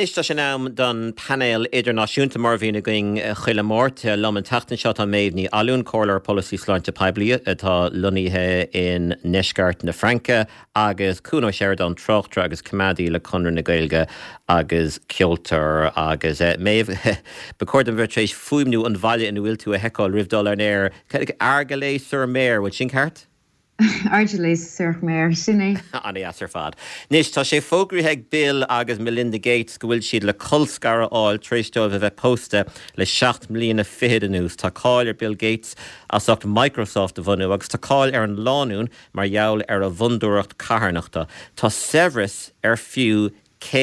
Nis tá sin am don panel idirnáisiúnta mar bhína going chuile mórt lom an tatan seo tá méhní alún cólar policy sláinte peblií atá luníthe in Neisgart na Franca agus cúna séir don trochtra agus cumadaí le conir na Gaeilge agus ceoltar agus méh becord an bhirtrééis fuimnú an bhaile in bhfuil tú a heáil ribhdal ar néir chuig argaléis sur méir bhil sin ceart? Argeléis sur méir sinné. Anna as ar fad. Nis tá sé fógraithe Bill agus Melinda Gates go bhfuil siad le colscara áil tréistóibh a bheith pósta le 7 mbliana fichead anús. Tá cáil ar Bill Gates as ucht Microsoft a bhunú agus tá cáil ar an lánún mar jaall ar a bhundúireacht catharnachta. Tá severas ar fiú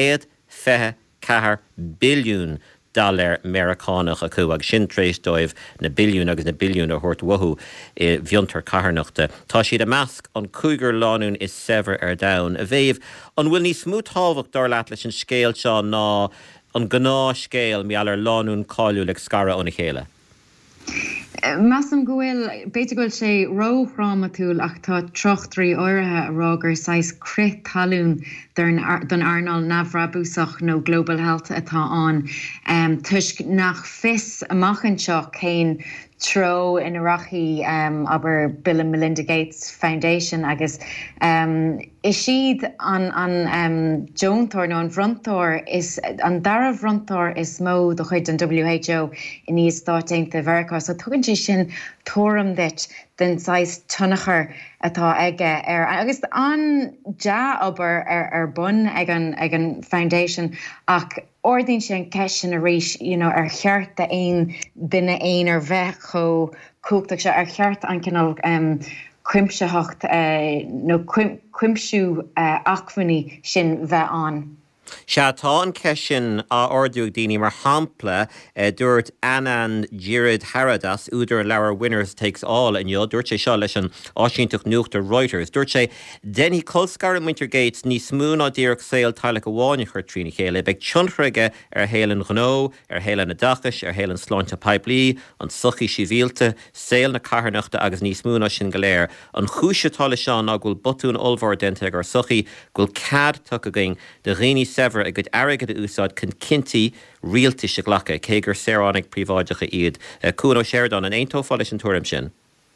124 billiún dollar Americánach acu agus sin tréistóibh na billiún agus na billiún a thuirt wathú I bhiontar catharnachta. Tá siad a measc an cúigear lánún is sever ar domhan. A bhéh an bhfuil ní smúthálbhacht dar leat leis an scéal seo ná an gná scéal meall ar lánún cáiliú le scara óna chéile. Massam gohfuil beidir goil sé róhrám atúil ach tá trochtrií áirithe a rágur sais crit talún don Arnall Navrabusach nó Global Health atá an. Tuisc nach fis amachchan seo céin tro in Iraqi aber Bill and Melinda Gates Foundation agus is siad an Joantóir nó an bhrontóir is an dara bhrontóir is mó do chuid an WHO in níos státeinte Verá so tugann si sin tóram dit den sais tunnachar atá aige agus an ja aber ar bun ag an foundation ach ordín sé an ceisisin a rís ar cheart a ein duine ein ar bheith cho cúptaach se ar cheart an cinál cuimseacht nó cuimsú achmhaní sin bheith an. Se tá an ceisisin á ordúg daoine mar hampla dúirt Anand Girid Haradas úidir leabhar Winners Takes All inniu dúirt sé seo leis an áisiúntaach nuachtar Reuters. Dúirt sé denní colscar an Winter Gates ní smún á díreach saoil taile go bháine chuir trína chéile, beag tionchraige ar hélan Gnó, ar hélan na Dachas, ar hélan sláinte Paiblí, an suchaí sivílte, saoil na catharnachta agus ní smún á sin go léir. An chúise tála seán á gúil botún olbhar dente ar suchaí gúil cad tucaing de réní sever a good airgad úsáid chun cinnti rialta se ghlacha cégur séránig príomháideacha iad. Cúna Sheridan an aontófáil leis an túirim sin.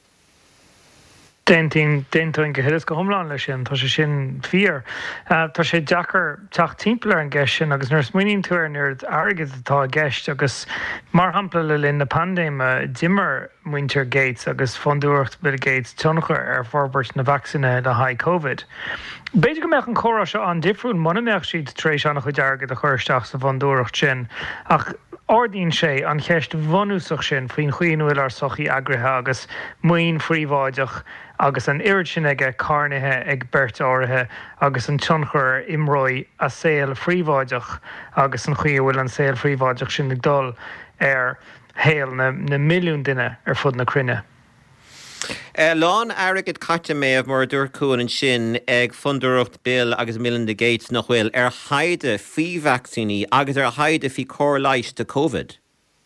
Dentín go hilas go thomláin lei sin, tá sé sin fíor. Tá sé deachar teach timpeall an gceist sin agus nuair smuoíonn tú ar nuair airgad atá gceist agus mar hampla le linn na pandéime dimmer Winter Gates agus fondúireacht Bill Gates tionchar ar forbairt na vaccine le high COVID. Beidir go meach an chorá seo an difriún manameach siad trééis annach chuid airgad a chuirteach sa fondúireacht sin ach ordín sé an cheist bhanúsach sin faoin chuoinúil ar sochaí agrathe agus muoin phríomháideach agus an irid sin ag carnithe ag beirt áirithe agus an tionchar imróid a saoil phríomháideach agus an chuoinúil an saoil phríomháideach sin ag dul ar héal na milliún duine ar fud na cruinne. Lán airgad caite méamh mar dúircún an sin ag fundúireacht Bill agus Melinda Gates nach bhfuil ar haide fí vaccíní agus ar haide fí cór leiis de COVID.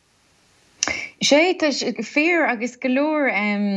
Sé fear agus galore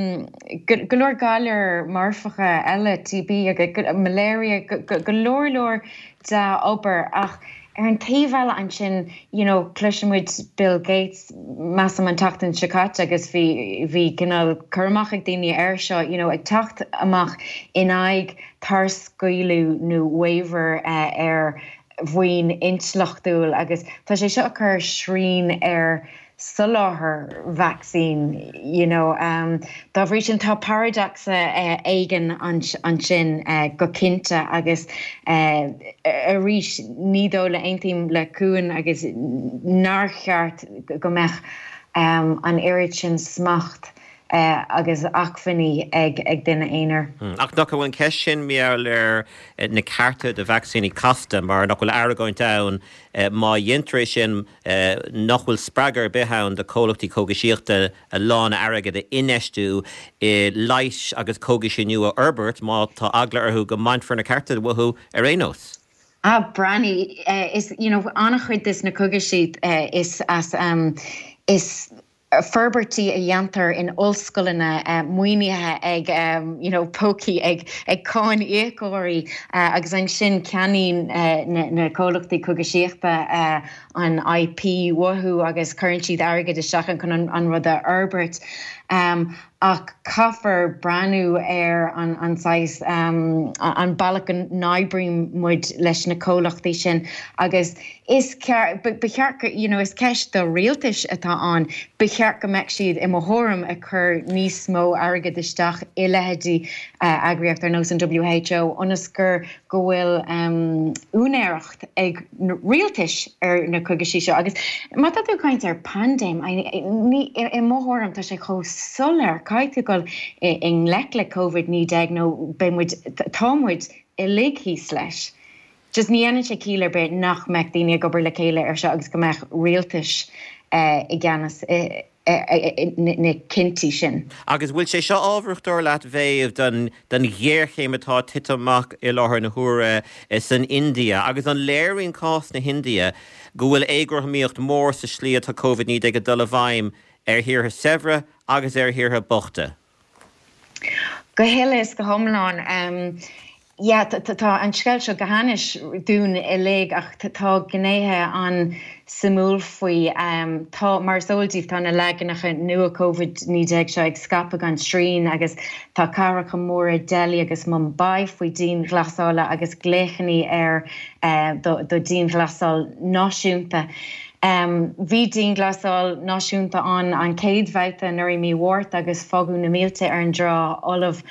galar marfacha eile TB agus malaria galore da ober ach an taobhheile an sin, cluisimuid Bill Gates massam an tachtan sicat agus bhí cinál curmach ag daoine air seo, ag tacht amach in aig thars scaoilú nó waiver ar bhaoin intlachtúil agus tá sé seo chur srín ar suláthair vaccine, dá bhrí sin tá paradoxa éigen an sin go cinnte agus a rís nídó le aontaim le cuain agus nácheart go meach an irid sin smacht agus achfaní ag duine éonar. Ach nach bhfuin ceis sin meall ar na carta de vaccíní casta mar nach bhfuil airgáin ann má dhéontar sin nach bhfuil spreagar bethán de cólachtaí cógasíochta a lán airgad a ineistú leis agus cógasí nua Herbert má tá agla arthú go maintfar na carta wathú ar éos. Branny is annach chuid this na cógasí is as is Ferbertí a dhéantar in ollscoileanna muoinethe ag pócaí ag cáin éacóirí agus an sin ceanín na cólachtaí cogadh an IP wathú agus chuann siad airgid isteach chun an rud a Herbert. Ach caafar breanú an sais an bailach an naibrim muid leis na cólachtaí sin agus is bechearcha is ceist do rialtais atá an bechearcha meic siad I mthórm a chur níos mó airgid isteach I leithidí agriacht ar nós an WHO onas gur go bhfuil únéireacht ag rialtais ar na cogadh seo agus má tá tú caint ar pandéim I mthórm tá sé chó solar caiite go in le COVID-19 nó bemuid támuid I lighís leis. Just ní ana sé cílar be nach meach daoine gobar le chéile ar seo agus go meach rialtais I gceannas na cintí sin. Agus bhfuil sé seo ábhreachtar leat bhéh den ghéirchéimetá titamach I láthair na huaire san India, agus an léiríonn cás na Hindia go bhfuil éigearthaíocht mór sa slí atá COVID-19 go dul a bhaim hirtha Sevra agus hirtha Bochta. Go héiles go thomláin tá an sceil seo go hanis dún I lé ach tá gnéthe an samúl faoi tá mar sóiltíh tá na legannacha nua COVID-19 seo ag scapa gan strín agus tá caracha mór Delhi agus Mumbai faoi dín ghlasála agus gléichaní ar do dín ghlasáil náisiúnta. Bhí dín glasáil náisiúnta an céad bhaite nuair mí mhórt agus fágú na mílte ar an drá olah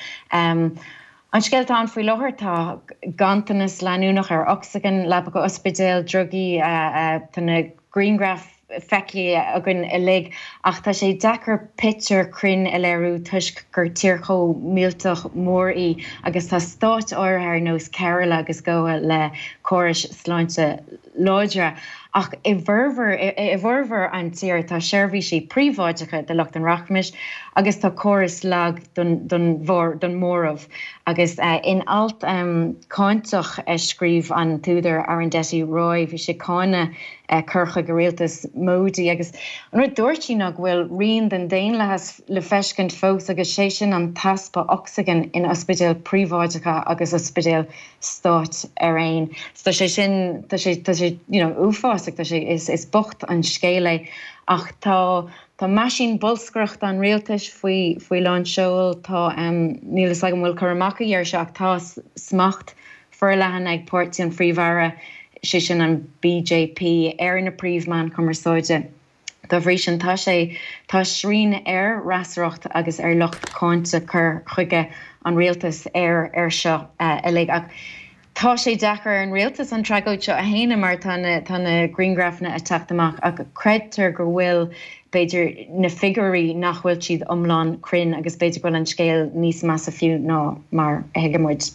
an sceiltán faoi láthair tá gantanas leanúnach ar oxygen lepa go ospidéal drugaí tána Greengraph feici agan I lig ach tá sé dechar pitcher crin I léirú tuisc gur tíorchó míltach mórí agus tá stáit áirithe ar nós Kerala agus góha le córais sláinte láidre. Ach I bhormhar an tír tá seirbhísí príomháideacha de lucht an rachmis agus tá choras lag don mórmh agus in alt cáintach scríomh an túidir Arundhati Roy bhí sé cáine curcha go rialtas módaí agus an rud dúirtí nach bhfuil rion den déon le feiscint fós agus sé sin an taspa oxygen in ospidéal príomháideacha agus ospidéal stáit ar aon. Tá sé sin tá sé uafásach tá sé is bocht an scéile ach tá maisín bolscrocht an rialtais faoi lán seoil tá nílas agam bhfuil chumacha ar seach tá smacht for lehan ag Pórtaí an Phríomhara sé sin an BJP ar na príomhman cumarsáide. Tá bhrí sin tá srín ar rasracht agus ar locht cáinte chur chuige an rialtas ar seo ag ach tá sé dechar an rialtas an tragóid seo a héana mar tána Greengraphna a teachtamach ag creidtar gur bhfuil beidir na figurí nach bhfuil siad omláin crin agus beidir bhfuil an scéal níos measa fiú ná mar hegamid.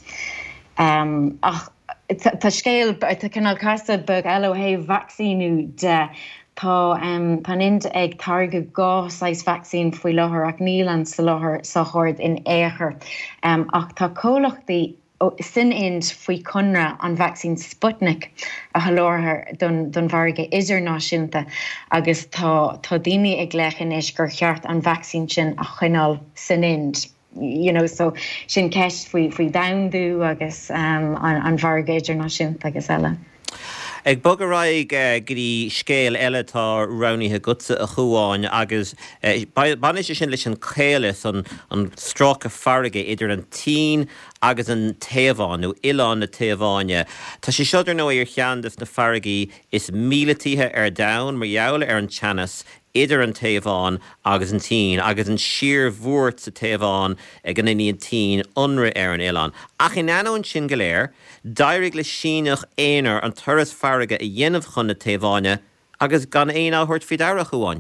Ach tá scéal tá cinál casta bug eilehé vaccínú de tá ind ag targa gá sais vaccín faoi láthair ach níl an sa láthair sa chóir in éair ach tá cólachtaí sin ind faoi conra an vaccín Sputnik a halóthair don bharige idirnáisiúnta agus tá daoine ag leichan is gur cheart an vaccín sin a chuinál sin ind. So sin ceist faoi damdú agus an bharige idirnáisiúnta agus eile. Ag bogaráig gurí scéal eile tá raníthe gutsa a chuáin agus banis sin leis an chéalas an strácha farige idir an tí agus an taobháin nó Ileán na taobháine. Tá sé seidir nó ar cheandas na faragaí is míletíthe ar domhan mar jaall ar an teannas idir an taobháin agus an tí agus an siar bhuairt sa taobháin ag an iníon tí unra ar an Ileán. Ach in anón sin go léir, dairigh le síneach éonar an turas farige a dhéanamh chun na taobháine agus gan éon áthairt fi dara chuáin.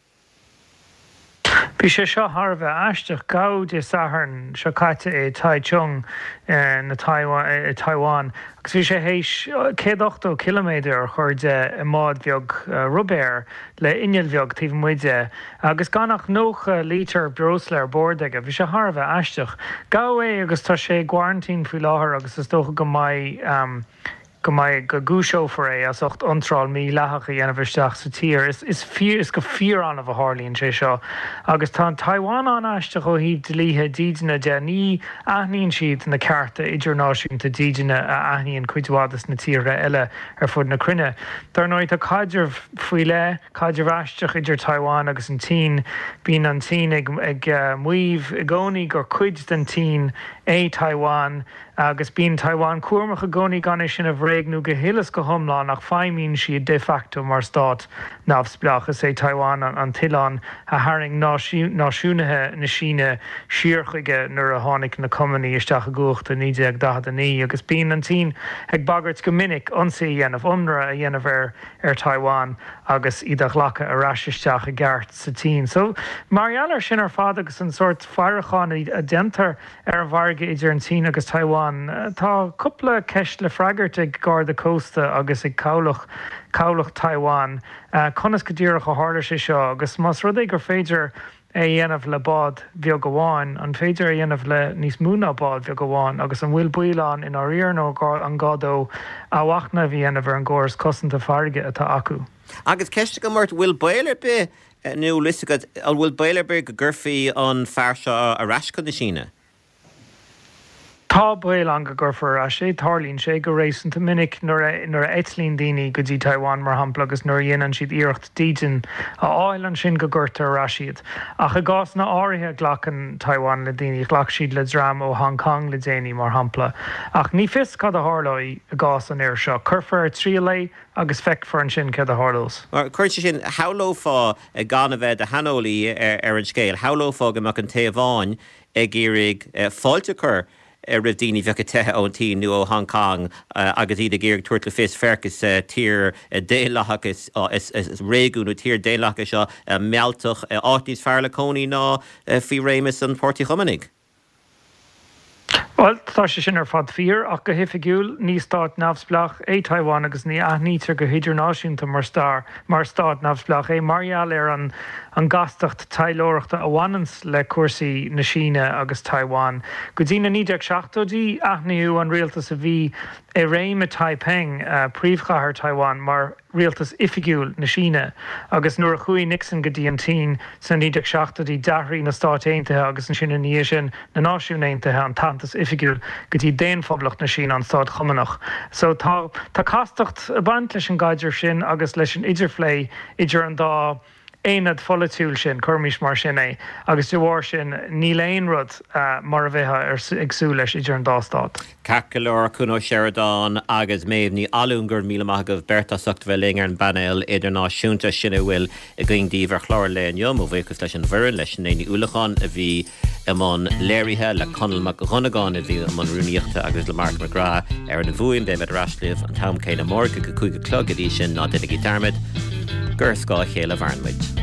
Bhí sé seo Harbheith aisteach gád is saharn seo caite é Taichung na Taiwan. Agus bhí sé hééis 180 km chuirde I mád bheag rubéir le inneal bheag tíh muide. Agus gannach nóch lítar brosler bordaige, bhí sé Harbheith aisteach. Gá é agus tá sé gwarntín faoi láthair agus is dócha go maiid go mai go gúseo for é as ocht ontral mí lehacha dhéanamhisteach sa tír is go fear an of a Harlíonn sé seo agus tá Taiwan an aiste go híh líthe dídena de ní aithníonn siad na carta idirnáisiúnta dídena a aithníonn cuidhádas na tíre eile ar fud na cruinne. Dar nóid a caidir faoi le caidir aisteach idir Taiwan agus an tí bíon an tí ag muomh i gcónaí gur cuid den tí é Taiwan agus bíon Taiwan cuairmach a gcónaí gan sin a bhréignú go hilas go thomláin nach feimíonn siad de facto mar stát nafsblach is é Taiwan an tián a haing náisiúnathe na Síne siorchaige nuair a tháinig na cumaní isteach a gúcht a 1910 agus bíon an tí ag bagart go minicionsaí dhéanamh umra a dhéanamh ar Taiwan agus iad lecha a raisisteach a gceart sa tí. So Marialler sin ar fad agus an sort fearachán a dentar ar an bharge idir an tí agus Taiwan. Tá cúpla ceist le freagart ag Garda Costa agus ag cabhlach Taiwan. Conas go dtíreach a hála sé seo agus más rud é gur féidir é dhéanamh le bád bheag go bháin an féidir a dhéanamh le níos múna bád bheag go bháin agus an bhfuil buileán in áíar nó an gádó áhachna bhí dhéanamh ar an gcóras cosanta farige atá acu. Agus ceiste go mairt bhfuil béile be nó lisagad bhfuil béile be go ggurfií an fear seo a rasca na Síne. Tá buil an go gurfar a sé tarlíonn sé go rééisanta minic nuair a etlíonn daoine go dtí Taiwan mar hampla agus nuair dhéanaan siad iirecht díjin a áil an sin go gurtar ra siad. Ach a gás na áirithe ghlachan Taiwan le daoine ghlach siad le drám ó Hong Kong le déanaine mar hampla. Ach ní fis cad a hálaí a gás an air seo, curfar trí lei agus feicfar an sin cad a hálails. Cuirte sin hálófá gan a bheith a hanolaí ar an scéil, hálófá go amach an taobháin ag irig fáiltechar rih daoine bheith tethe ón tí nu ó Hong Kong agus iad a ggéir tuairt le fés fergus tír déalachas is réúnú tír déalacha seo mealtach áitníos fearla cónaí ná fí réimeas an Pórtaí Chumanig. Well, tá sé sin ar fad fír ach go hifigiúil ní stát nafsblach é Taiwan agus ní aithnítar go hidirnáisiúnta mar stát nafsblach é margheall ar an gastacht tailóireachta a bhainans le cuasaí na Síne agus Taiwan. Go dtí na 1970 aithniú an rialtas a bhí i réim a Taiping príomhchathair Taiwan mar rialtas ifigiúil na Síne agus nuair a chuaigh Nixon go dtí an tí san 1970 dahraí na Stát Aontaithe agus an sin na níos sin na Náisiún Aontaithe an tantas ifigiúil go dtí déanphoblach na Síne an Stát Chumanach. So tá castacht a baint leis an gaidir sin agus leis an idirphlé idir an dá éad folitiúil sin chuirmís mar sin é agus de bhhair sin ní léon rud mar a bheithe ar agsú leis idir an dástát. Cacaláir Cúnó Sheridan agus méobh ní alúngur míle agah bertasach bheling ar an banéil idirnáisiúnta sinna bhfuil i gcuingdíobh ar chláir le an jom ó bhéchas leis an bhir leis an éí úlachán a bhí amón léirithe le conalmach runagán a bhí amón rúníochta agus le Mark McGrath ar na bhuaim David Rashliv an tam céine mórga go chuig a clog a dí sin ná duine darmid gur scá chéile bharnmuid.